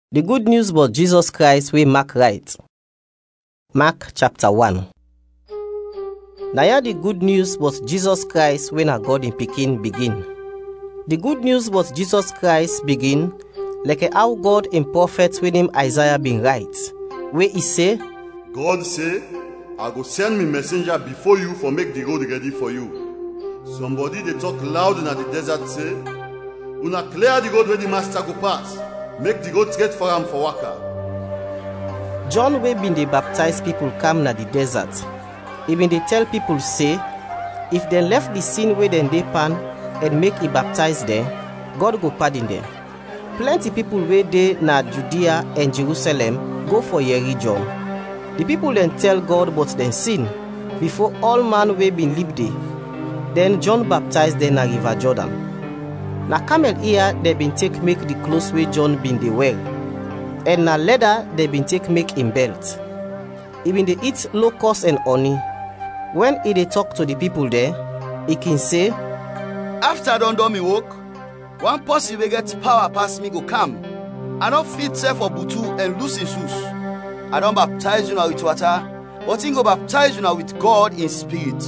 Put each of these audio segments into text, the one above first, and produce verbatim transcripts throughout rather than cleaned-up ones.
The good news about Jesus Christ wey Mark write. Mark chapter one. Na here the good news about Jesus Christ wey na God in Pikin begin. The good news about Jesus Christ begin like how God in prophet wey name Isaiah bin write, wey he say, God say, I go send me messenger before you for make the road ready for you. Somebody they talk loud in the desert say, una clear the road where the master go pass. Make the road straight for him for waka. John wey been dey baptize people come na the desert. He been dey tell people say, if they left the sin wey dem dey pan and make he baptize them, God go pardon them. Plenty people wey dey na Judea and Jerusalem go for hear John. The people then tell God about them sin before all man wey been live there. Then John baptized them na river Jordan. Na camel ear they been take make the clothes wey John been dey wear, and na leather they been take make him belt. He been dey eat locust and honey. When he dey talk to the people there, he can say, after I don do me work, one person wey get power pass me go come. I don't fit self for butu and loose his shoes. I don't baptize you now with water, but he go baptize you now with God in spirit.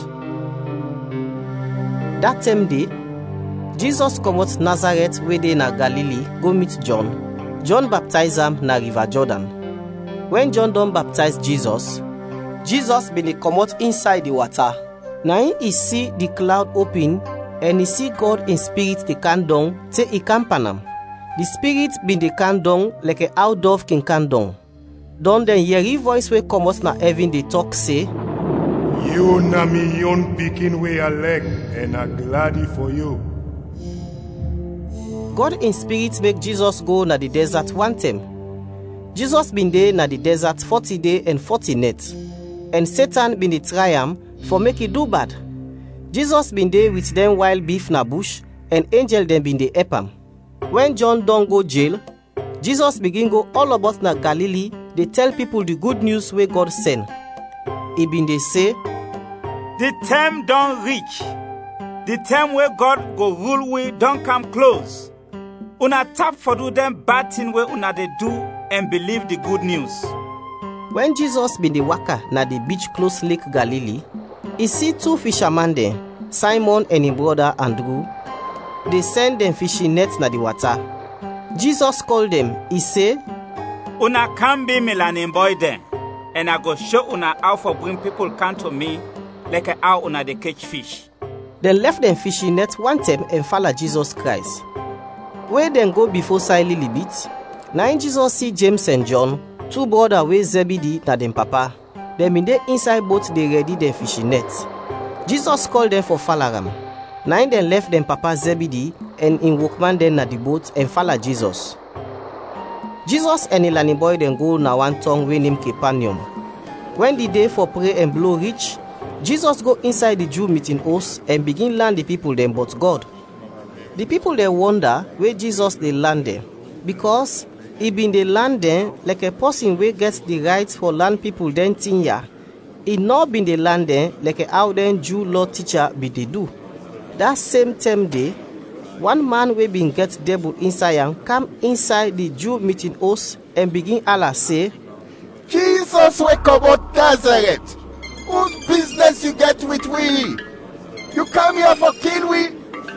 That same day, Jesus comot Nazareth wey dey na Galilee go meet John. John baptize am na river Jordan. When John don baptize Jesus, Jesus bin dey comot inside the water. Na him he see the cloud open and he see God in spirit dey come down say he camp on am. The spirit bin dey come down like a how dove can come down. Don then hear a voice wey comot na heaven dey talk say, you na me own pikin wey I like and I glady for you. God in spirit make Jesus go na the desert one time. Jesus been there na the desert forty day and forty nights, and Satan been dey try am for make he do bad. Jesus been there with them wild beef na bush, and angel them been dey help am. When John don go jail, Jesus begin go all about na Galilee. They tell people the good news wey God send. He been dey say, the time don reach. The time where God go rule we don come close. Una tap for do them bad thing where una they do and believe the good news. When Jesus been the waka na the beach close Lake Galilee, he see two fishermen there, Simon and his brother Andrew. They send them fishing nets na the water. Jesus called them. He say, una can be me learning boy then, and I go show una how for bring people come to me like how una they catch fish. They left them fishing net one time and follow Jesus Christ. Where then go before side little bit, now Jesus see James and John, two brothers with Zebedee na them papa. Them in the inside boat they ready their fishing net. Jesus called them for follow am. Now then left them papa Zebedee and in workman then na the boat and follow Jesus. Jesus and the learning boy then go na one town we name Capernaum. When the day for pray and blow reach, Jesus go inside the Jew meeting house and begin learn the people them but God. The people they wonder where Jesus they land them, because he been they land them like a person where gets the rights for land people then tin ya. He not been they land them like a how then Jew law teacher be they do. That same time day, one man we been get devil inside and come inside the Jew meeting house and begin Allah say, Jesus we come out Nazareth. Whose business you get with we? You come here for kill we?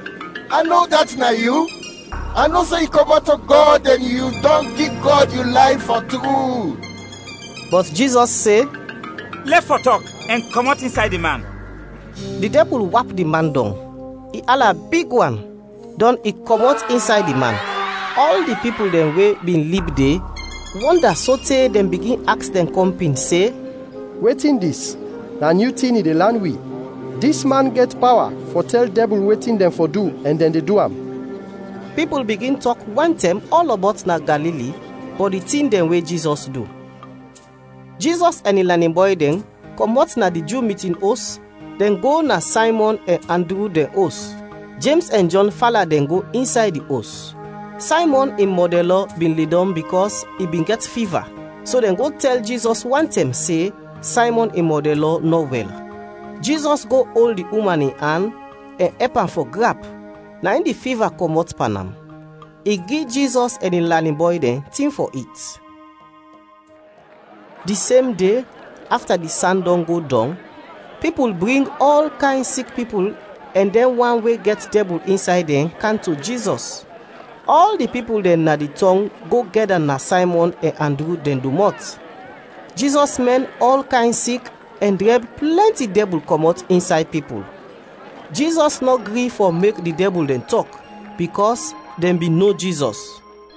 I know that's not you. I know say you come out to God and you don't give God your life for true. But Jesus say, left for talk and come out inside the man. The devil whap the man down. He alla big one. Don he come out inside the man. All the people them way been live there wonder so tey them begin ask them company say, waiting this. Na new thing in the land we. This man get power for tell devil waiting them for do and then they do am. People begin talk one time all about na Galilee, but the thing them way Jesus do. Jesus and the learning boy then come out na the Jew meeting house, then go na Simon and Andrew the house. James and John follow then go inside the house. Simon in modelo been laid on because he been get fever. So then go tell Jesus one time say, Simon in modelo no well. Jesus go hold the woman in hand and help am for grab. Now in the fever come out panam. He give Jesus and him learning boy dem thing for it. The same day, after the sun don go down, people bring all kind sick people, and then one wey get devil inside them come to Jesus. All the people dem na the tongue go gather na Simon and Andrew dem domot. Jesus mend all kind sick and drive plenty devil comot inside people. Jesus no gree for make the devil dem talk, because dem be know Jesus.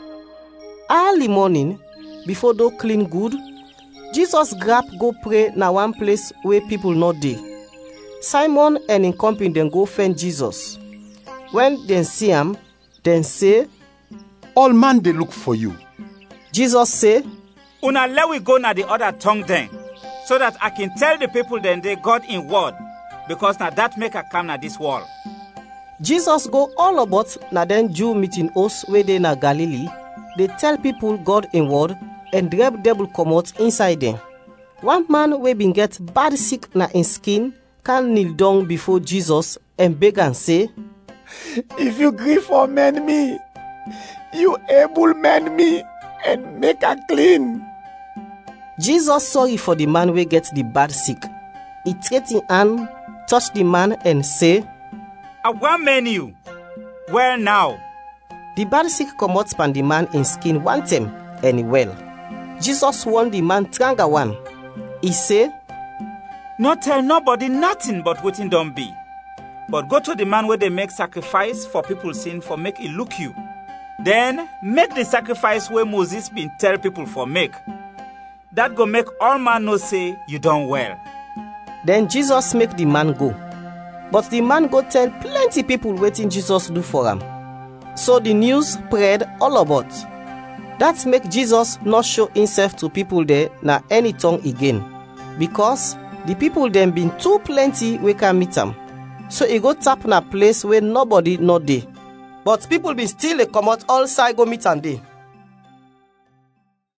Early morning, before do clean good, Jesus grab go pray na one place where people no dey. Simon and him company dem go find Jesus. When dem see am, dem say, "All man dey look for you." Jesus say, Una let we go na the other tongue then, so that I can tell the people then they God in word, because na that make I come na this wall. Jesus go all about na den Jew meeting house wey dey na Galilee. They tell people God in word and drive devil comot inside them. One man wey been get bad sick na in skin can kneel down before Jesus and beg and say, If you gree for mend me, you able mend me and make her clean. Jesus sorry for the man wey get the bad sick. He take him hand, touch the man and say, I want mend you. Well now. The bad sick comot pan the man in skin one time and he well. Jesus warn the man tranga one. He say, No tell nobody nothing but wetin don be. But go to the man where they make sacrifice for people's sin for make it look you. Then make the sacrifice where Moses been tell people for make. That go make all man know say you done well. Then Jesus make the man go. But the man go tell plenty people waiting Jesus do for him. So the news spread all about. That make Jesus not show himself to people there na any tongue again. Because the people them been too plenty we can meet him. So he go tap na place where nobody not dey. But people been still a come out all side go meet am dey.